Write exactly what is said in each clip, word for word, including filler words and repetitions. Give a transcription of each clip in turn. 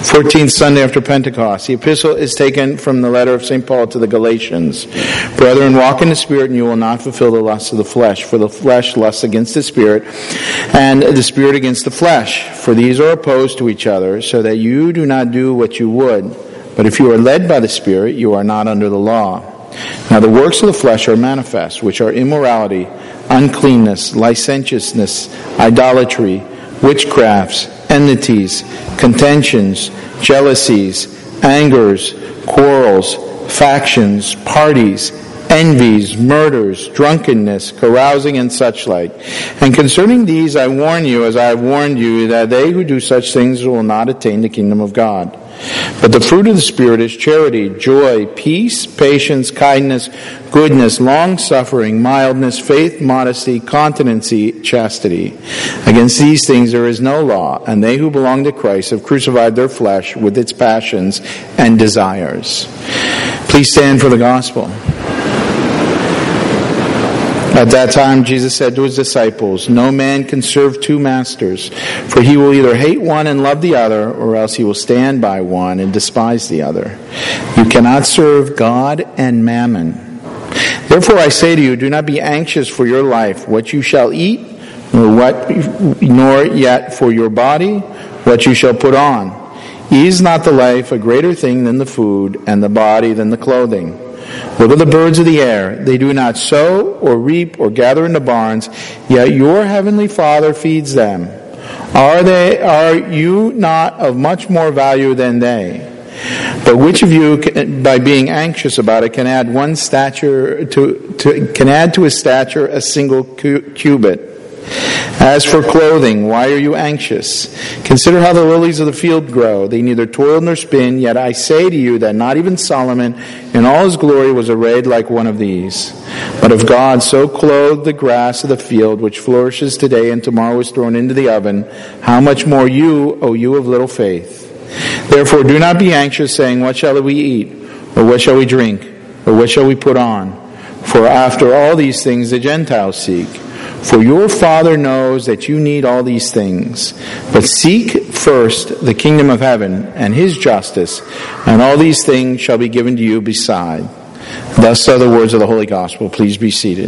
fourteenth Sunday after Pentecost. The epistle is taken from the letter of Saint Paul to the Galatians. Brethren, walk in the Spirit, and you will not fulfill the lusts of the flesh. For the flesh lusts against the Spirit, and the Spirit against the flesh. For these are opposed to each other, so that you do not do what you would. But if you are led by the Spirit, you are not under the law. Now the works of the flesh are manifest, which are immorality, uncleanness, licentiousness, idolatry, witchcrafts, enmities, contentions, jealousies, angers, quarrels, factions, parties, envies, murders, drunkenness, carousing, and such like. And concerning these I warn you, as I have warned you, that they who do such things will not attain the kingdom of God. But the fruit of the Spirit is charity, joy, peace, patience, kindness, goodness, long-suffering, mildness, faith, modesty, continency, chastity. Against these things there is no law, and they who belong to Christ have crucified their flesh with its passions and desires. Please stand for the gospel. At that time, Jesus said to his disciples, "No man can serve two masters, for he will either hate one and love the other, or else he will stand by one and despise the other. You cannot serve God and mammon. Therefore I say to you, do not be anxious for your life, what you shall eat, nor what, nor yet for your body, what you shall put on. Is not the life a greater thing than the food, and the body than the clothing? Look at the birds of the air. They do not sow or reap or gather into barns, yet your heavenly Father feeds them. Are they? Are you not of much more value than they? But which of you, can, by being anxious about it, can add one stature to, to can add to his stature a single cubit? As for clothing, why are you anxious? Consider how the lilies of the field grow. They neither toil nor spin, yet I say to you that not even Solomon in all his glory was arrayed like one of these. But if God so clothed the grass of the field, which flourishes today and tomorrow is thrown into the oven, how much more you, O you of little faith? Therefore do not be anxious, saying, what shall we eat? Or what shall we drink? Or what shall we put on? For after all these things the Gentiles seek. For your Father knows that you need all these things. But seek first the kingdom of heaven and his justice, and all these things shall be given to you beside. Thus are the words of the Holy Gospel. Please be seated.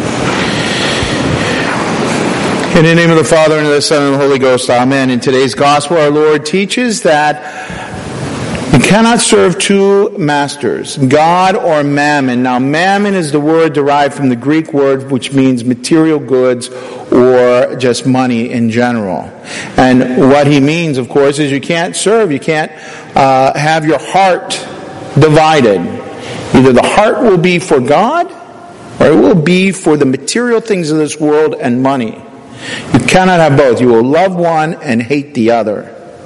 In the name of the Father, and of the Son, and of the Holy Ghost, amen. In today's Gospel, our Lord teaches that you cannot serve two masters, God or mammon. Now, mammon is the word derived from the Greek word which means material goods or just money in general. And what he means, of course, is you can't serve, you can't uh, have your heart divided. Either the heart will be for God or it will be for the material things of this world and money. You cannot have both. You will love one and hate the other.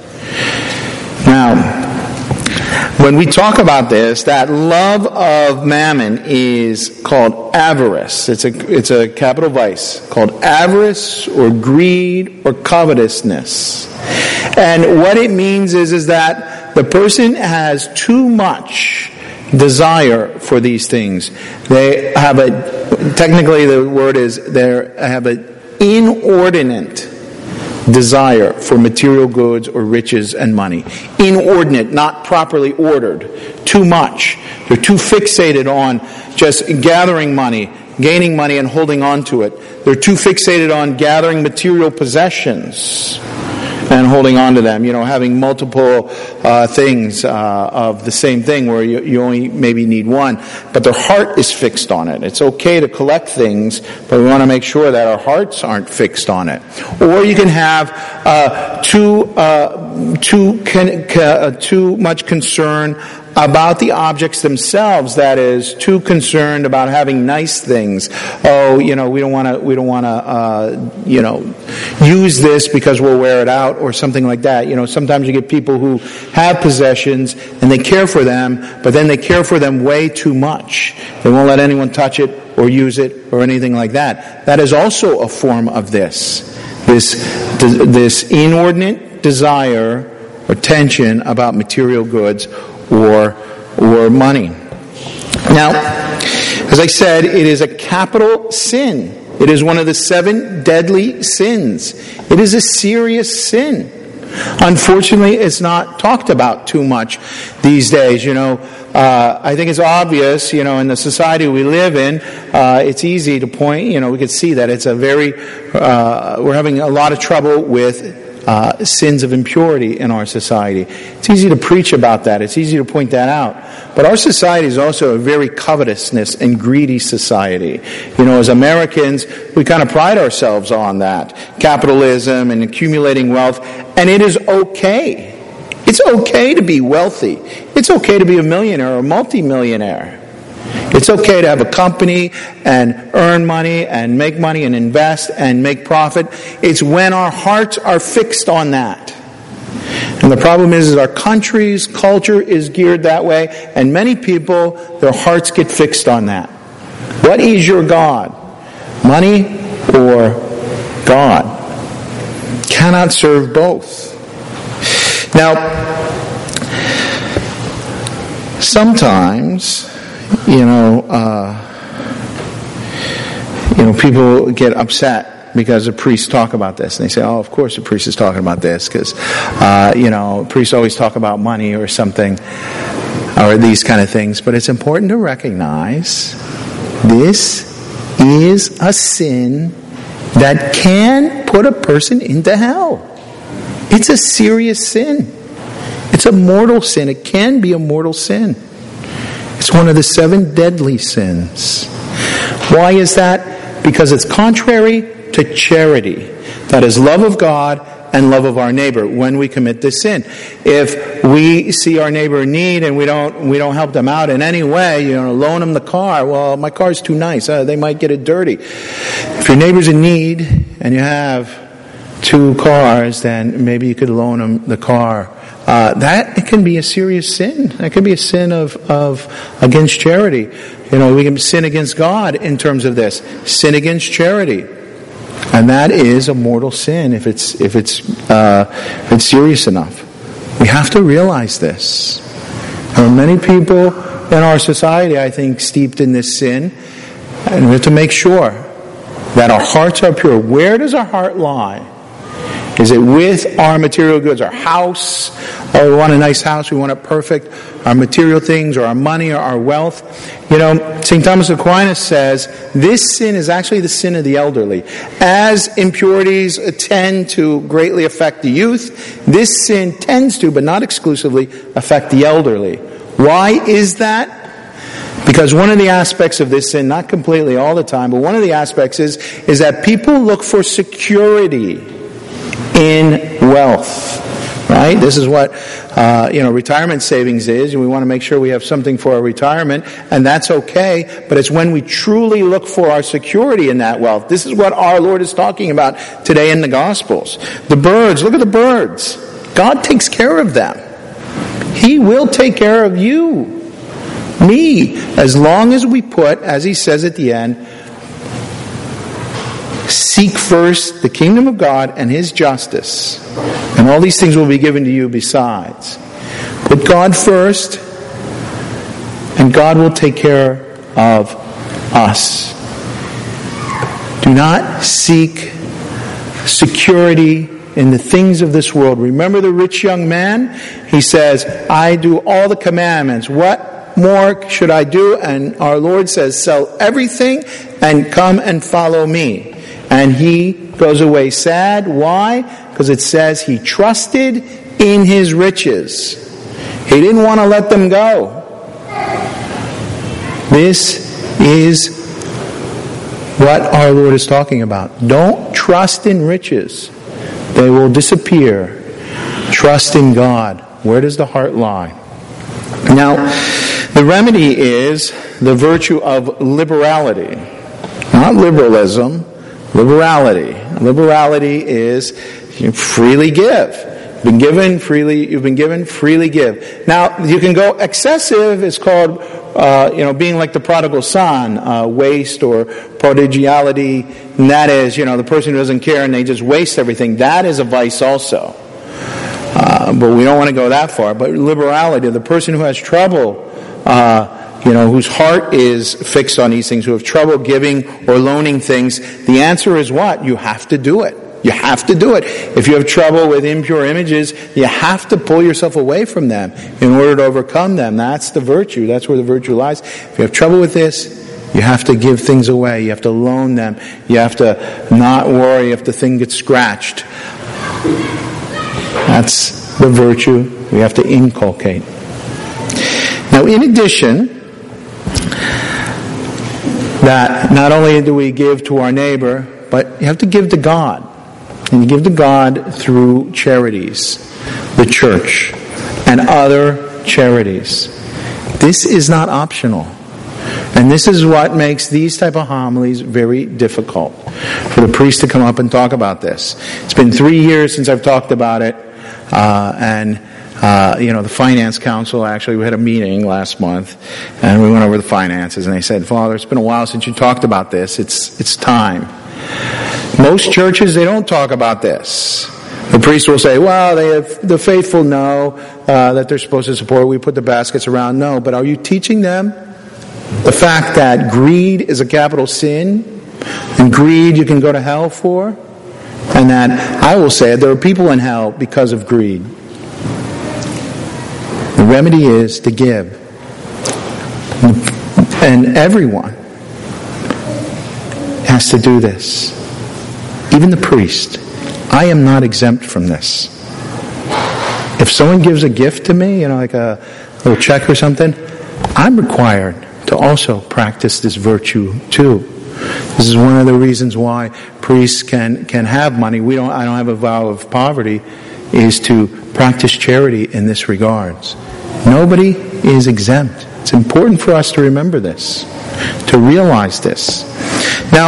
Now, when we talk about this, that love of mammon is called avarice. It's a, it's a capital vice called avarice or greed or covetousness. And what it means is, is that the person has too much desire for these things. They have a, technically the word is, they have an inordinate desire for material goods or riches and money. Inordinate, not properly ordered. Too much. They're too fixated on just gathering money, gaining money and holding on to it. They're too fixated on gathering material possessions and holding on to them. You know, having multiple uh, things uh, of the same thing where you, you only maybe need one. But their heart is fixed on it. It's okay to collect things, but we want to make sure that our hearts aren't fixed on it. Or you can have uh, too, uh, too, can, uh, too much concern about the objects themselves, that is, too concerned about having nice things. Oh, you know, we don't want to, we don't want to, uh, you know, use this because we'll wear it out or something like that. You know, sometimes you get people who have possessions and they care for them, but then they care for them way too much. They won't let anyone touch it or use it or anything like that. That is also a form of this, this, this inordinate desire or tension about material goods or or money. Now, as I said, it is a capital sin. It is one of the seven deadly sins. It is a serious sin. Unfortunately, it's not talked about too much these days. You know, uh, I think it's obvious, you know, in the society we live in, uh, it's easy to point, you know, we could see that it's a very, uh, we're having a lot of trouble with Uh, sins of impurity in our society. It's easy to preach about that. It's easy to point that out. But our society is also a very covetousness and greedy society. You know, as Americans, we kind of pride ourselves on that. Capitalism and accumulating wealth. And it is okay. It's okay to be wealthy. It's okay to be a millionaire or a multimillionaire. It's okay to have a company and earn money and make money and invest and make profit. It's when our hearts are fixed on that. And the problem is, is our country's culture is geared that way, and many people, their hearts get fixed on that. What is your God? Money or God? Cannot serve both. Now, sometimes, you know, uh, you know, people get upset because the priests talk about this, and they say, "Oh, of course, the priest is talking about this because, uh, you know, priests always talk about money or something, or these kind of things." But it's important to recognize this is a sin that can put a person into hell. It's a serious sin. It's a mortal sin. It can be a mortal sin. It's one of the seven deadly sins. Why is that? Because it's contrary to charity. That is love of God and love of our neighbor when we commit this sin. If we see our neighbor in need and we don't we don't help them out in any way, you know, loan them the car. Well, my car's too nice. Uh, they might get it dirty. If your neighbor's in need and you have two cars, then maybe you could loan them the car. Uh, that it can be a serious sin. That can be a sin of, of against charity. You know, we can sin against God in terms of this. Sin against charity. And that is a mortal sin if it's if it's uh, if it's serious enough. We have to realize this. There are many people in our society, I think, steeped in this sin, and we have to make sure that our hearts are pure. Where does our heart lie? Is it with our material goods, our house? Oh, we want a nice house, we want it perfect. Our material things, or our money, or our wealth. You know, Saint Thomas Aquinas says, this sin is actually the sin of the elderly. As impurities tend to greatly affect the youth, this sin tends to, but not exclusively, affect the elderly. Why is that? Because one of the aspects of this sin, not completely all the time, but one of the aspects is, is that people look for security in wealth, right? This is what uh, you know retirement savings is, and we want to make sure we have something for our retirement, and that's okay. But it's when we truly look for our security in that wealth. This is what our Lord is talking about today in the Gospels. The birds, look at the birds. God takes care of them. He will take care of you, me, as long as we put, as He says at the end, seek first the kingdom of God and His justice, and all these things will be given to you besides. Put God first, and God will take care of us. Do not seek security in the things of this world. Remember the rich young man? He says, I do all the commandments. What more should I do? And our Lord says, sell everything and come and follow me. And he goes away sad. Why? Because it says he trusted in his riches. He didn't want to let them go. This is what our Lord is talking about. Don't trust in riches. They will disappear. Trust in God. Where does the heart lie? Now, the remedy is the virtue of liberality. Not liberalism. Liberality. Liberality is you freely give. You've been given freely. You've been given freely give. Now you can go excessive. It's called uh, you know being like the prodigal son, uh, waste or prodigality. And that is you know the person who doesn't care and they just waste everything. That is a vice also. Uh, but we don't want to go that far. But liberality, the person who has trouble. Uh, You know, whose heart is fixed on these things, who have trouble giving or loaning things, the answer is what? You have to do it. You have to do it. If you have trouble with impure images, you have to pull yourself away from them in order to overcome them. That's the virtue. That's where the virtue lies. If you have trouble with this, you have to give things away. You have to loan them. You have to not worry if the thing gets scratched. That's the virtue we have to inculcate. Now, in addition, that not only do we give to our neighbor, but you have to give to God. And you give to God through charities, the church, and other charities. This is not optional. And this is what makes these type of homilies very difficult for the priest to come up and talk about this. It's been three years since I've talked about it, uh, and uh, you know, the finance council, actually, we had a meeting last month, and we went over the finances, and they said, Father, it's been a while since you talked about this. It's it's time. Most churches, they don't talk about this. The priest will say, well, they have, the faithful know uh, that they're supposed to support. We put the baskets around. No, but are you teaching them the fact that greed is a capital sin, and greed you can go to hell for? And that, I will say, there are people in hell because of greed. The remedy is to give. And everyone has to do this. Even the priest. I am not exempt from this. If someone gives a gift to me, you know, like a little check or something, I'm required to also practice this virtue too. This is one of the reasons why priests can, can have money. We don't. I don't have a vow of poverty, is to practice charity in this regards. Nobody is exempt. It's important for us to remember this, to realize this. Now,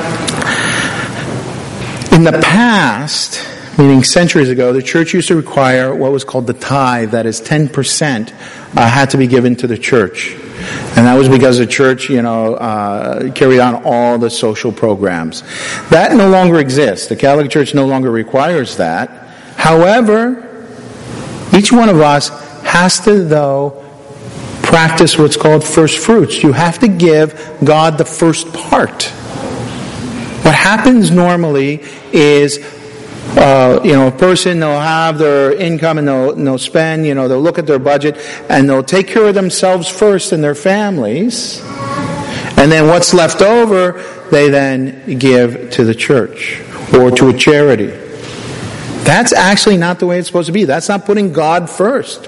in the past, meaning centuries ago, the church used to require what was called the tithe, that is ten percent uh, had to be given to the church. And that was because the church, you know, uh, carried on all the social programs. That no longer exists. The Catholic Church no longer requires that. However, each one of us has to, though, practice what's called first fruits. You have to give God the first part. What happens normally is, Uh, you know, a person, they'll have their income and they'll, and they'll spend, you know, they'll look at their budget and they'll take care of themselves first and their families. And then what's left over, they then give to the church or to a charity. That's actually not the way it's supposed to be. That's not putting God first.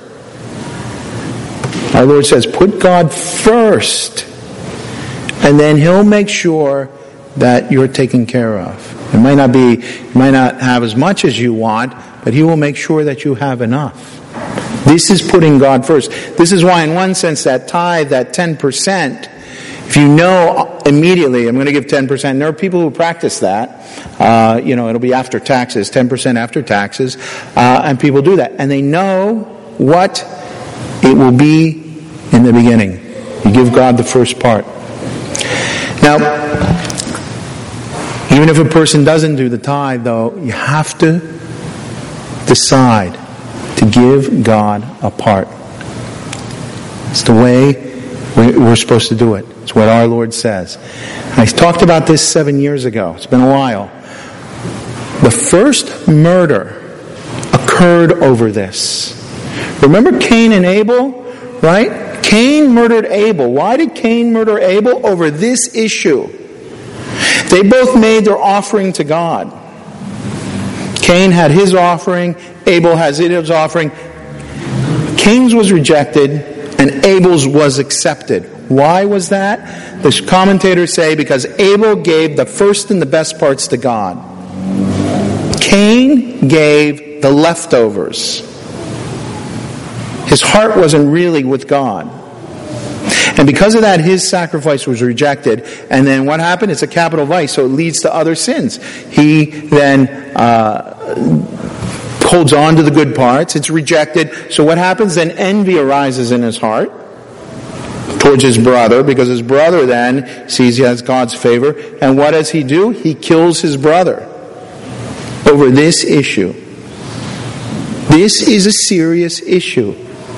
Our Lord says, put God first. And then He'll make sure that you're taken care of. It might not be, you might not have as much as you want, but He will make sure that you have enough. This is putting God first. This is why, in one sense, that tithe, that ten percent, if you know immediately, I'm going to give ten percent, and there are people who practice that, uh, you know, it'll be after taxes, ten percent after taxes, uh, and people do that. And they know what it will be in the beginning. You give God the first part. Now, even if a person doesn't do the tithe, though, you have to decide to give God a part. It's the way we're supposed to do it. It's what our Lord says. I talked about this seven years ago. It's been a while. The first murder occurred over this. Remember Cain and Abel, right? Cain murdered Abel. Why did Cain murder Abel? Over this issue. They both made their offering to God. Cain had his offering, Abel has his offering. Cain's was rejected, and Abel's was accepted. Why was that? The commentators say because Abel gave the first and the best parts to God. Cain gave the leftovers. His heart wasn't really with God. And because of that, his sacrifice was rejected. And then what happened? It's a capital vice, so it leads to other sins. He then uh, holds on to the good parts. It's rejected. So what happens? Then envy arises in his heart towards his brother, because his brother then sees he has God's favor. And what does he do? He kills his brother over this issue. This is a serious issue.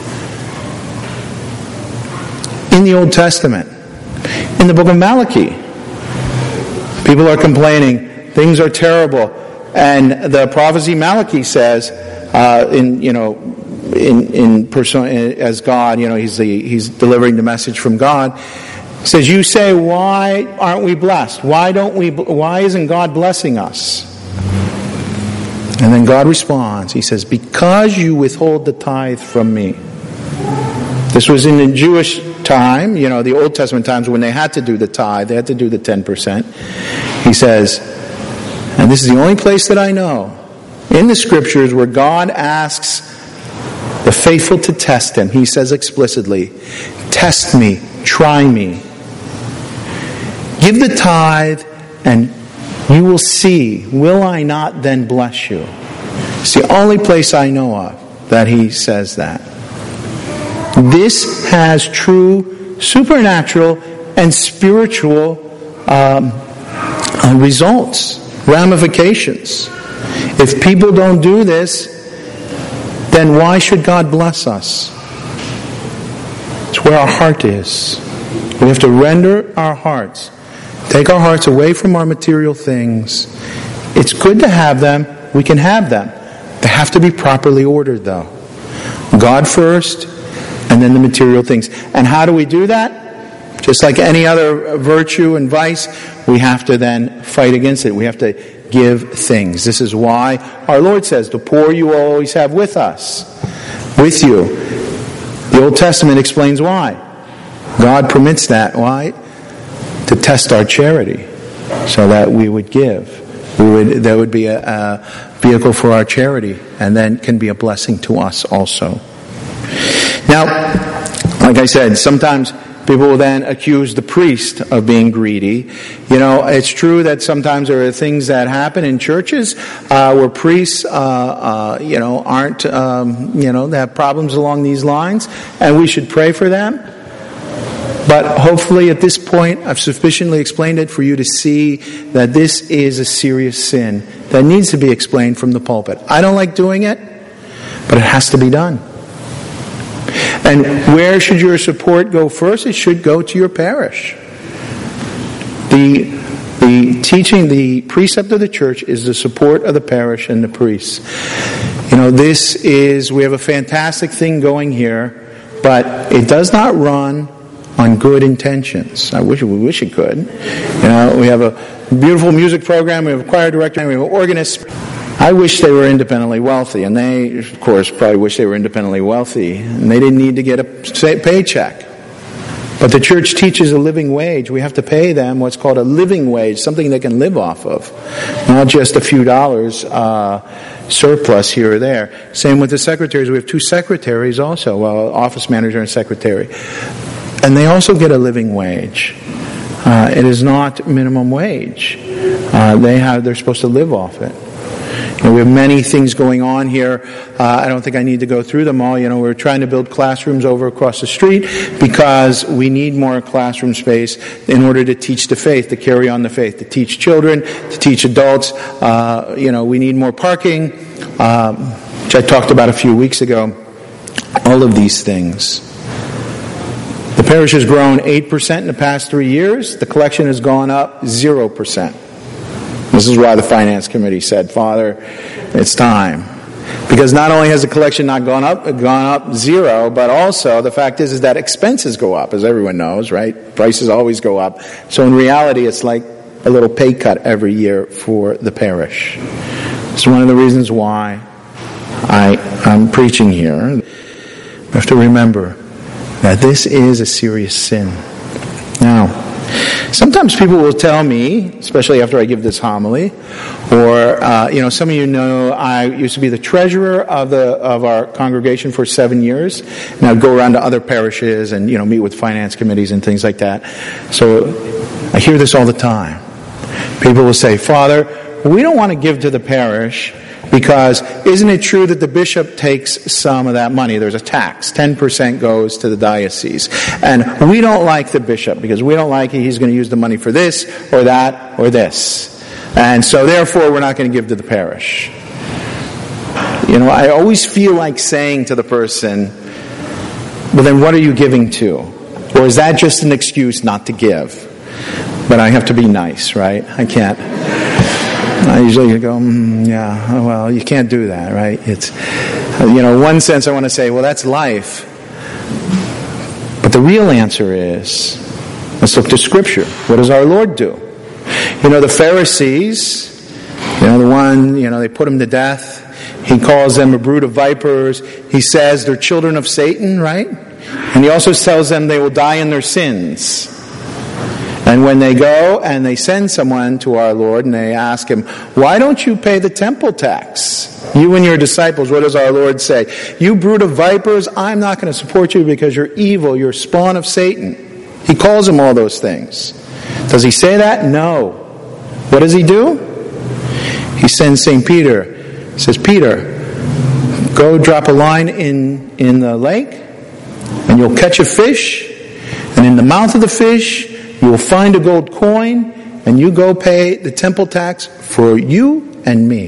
In the Old Testament, in the book of Malachi, people are complaining, things are terrible. And the prophecy Malachi says, uh, in you know, in in person as God, you know, he's the he's delivering the message from God. Says, you say, why aren't we blessed? Why don't we? Why isn't God blessing us? And then God responds. He says, because you withhold the tithe from me. This was in the Jewish time, you know, the Old Testament times when they had to do the tithe, they had to do the ten percent. He says, and this is the only place that I know in the Scriptures where God asks the faithful to test Him. He says explicitly, test me, try me. Give the tithe and you will see, will I not then bless you? It's the only place I know of that He says that. This has true supernatural and spiritual um, uh, results, ramifications. If people don't do this, then why should God bless us? It's where our heart is. We have to render our hearts. Take our hearts away from our material things. It's good to have them. We can have them. They have to be properly ordered, though. God first, and then the material things. And how do we do that? Just like any other virtue and vice, we have to then fight against it. We have to give things. This is why our Lord says, the poor you will always have with us, with you. The Old Testament explains why. God permits that. Why? To test our charity, so that we would give. We would, there would be a, a vehicle for our charity, and then can be a blessing to us also. Now, like I said, sometimes people will then accuse the priest of being greedy. You know, it's true that sometimes there are things that happen in churches uh, where priests, uh, uh, you know, aren't, um, you know, they have problems along these lines, and we should pray for them. But hopefully at this point I've sufficiently explained it for you to see that this is a serious sin that needs to be explained from the pulpit. I don't like doing it, but it has to be done. And where should your support go first? It should go to your parish. The, the teaching, the precept of the church is the support of the parish and the priests. You know, this is, we have a fantastic thing going here, but it does not run on good intentions. I wish we wish it could. You know, we have a beautiful music program, we have a choir director, we have an organist. I wish they were independently wealthy, and they, of course, probably wish they were independently wealthy, and they didn't need to get a paycheck. But the church teaches a living wage. We have to pay them what's called a living wage, something they can live off of, not just a few dollars uh, surplus here or there. Same with the secretaries. We have two secretaries also, well, office manager and secretary. And they also get a living wage. Uh, it is not minimum wage. Uh, they have, they're supposed to live off it. You know, we have many things going on here. Uh, I don't think I need to go through them all. You know, we're trying to build classrooms over across the street because we need more classroom space in order to teach the faith, to carry on the faith, to teach children, to teach adults. Uh, you know, we need more parking, um, which I talked about a few weeks ago. All of these things. The parish has grown eight percent in the past three years. The collection has gone up zero percent. This is why the finance committee said, Father, it's time. Because not only has the collection not gone up, gone up zero, but also the fact is, is that expenses go up, as everyone knows, right? Prices always go up. So in reality, it's like a little pay cut every year for the parish. It's one of the reasons why I, I'm preaching here. We have to remember that this is a serious sin. Now, sometimes people will tell me, especially after I give this homily, or uh, you know, some of you know I used to be the treasurer of the of our congregation for seven years, and I'd go around to other parishes and you know meet with finance committees and things like that. So I hear this all the time. People will say, Father, we don't want to give to the parish because isn't it true that the bishop takes some of that money? There's a tax. ten percent goes to the diocese. And we don't like the bishop because we don't like it. He's going to use the money for this or that or this. And so therefore we're not going to give to the parish. You know, I always feel like saying to the person, well then what are you giving to? Or is that just an excuse not to give? But I have to be nice, right? I can't. I usually go, mm, yeah, well, you can't do that, right? It's, you know, in one sense I want to say, well, that's life. But the real answer is, let's look to Scripture. What does our Lord do? You know, the Pharisees, you know, the one, you know, they put him to death. He calls them a brood of vipers. He says they're children of Satan, right? And he also tells them they will die in their sins. And when they go and they send someone to our Lord and they ask him, why don't you pay the temple tax? You and your disciples, what does our Lord say? You brood of vipers, I'm not going to support you because you're evil, you're spawn of Satan. He calls them all those things. Does he say that? No. What does he do? He sends Saint Peter. He says, Peter, go drop a line in, in the lake and you'll catch a fish, and in the mouth of the fish you will find a gold coin, and you go pay the temple tax for you and me.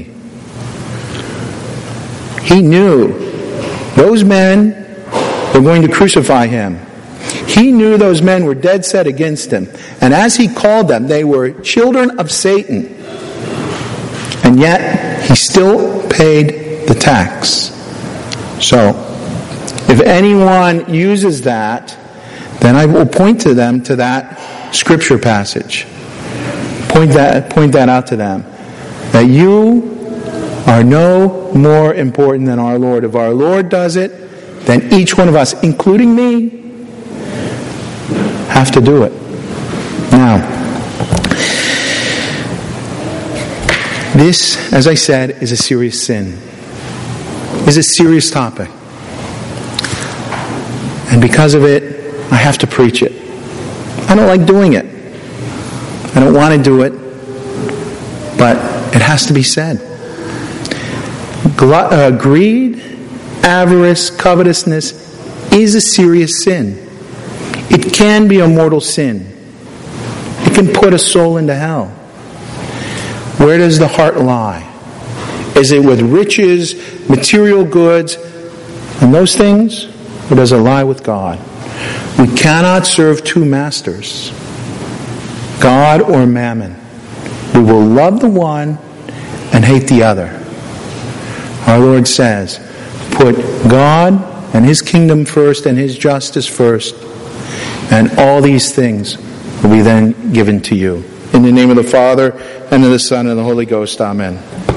He knew those men were going to crucify him. He knew those men were dead set against him. And as he called them, they were children of Satan. And yet, he still paid the tax. So, if anyone uses that, then I will point to them to that Scripture passage. Point that, point that out to them. That you are no more important than our Lord. If our Lord does it, then each one of us, including me, have to do it. Now, this, as I said, is a serious sin. Is a serious topic. And because of it, I have to preach it. I don't like doing it. I don't want to do it. But it has to be said. Gl- uh, greed, avarice, covetousness is a serious sin. It can be a mortal sin. It can put a soul into hell. Where does the heart lie? Is it with riches, material goods, and those things? Or does it lie with God? We cannot serve two masters, God or mammon. We will love the one and hate the other. Our Lord says, put God and His kingdom first and His justice first, and all these things will be then given to you. In the name of the Father, and of the Son, and of the Holy Ghost. Amen.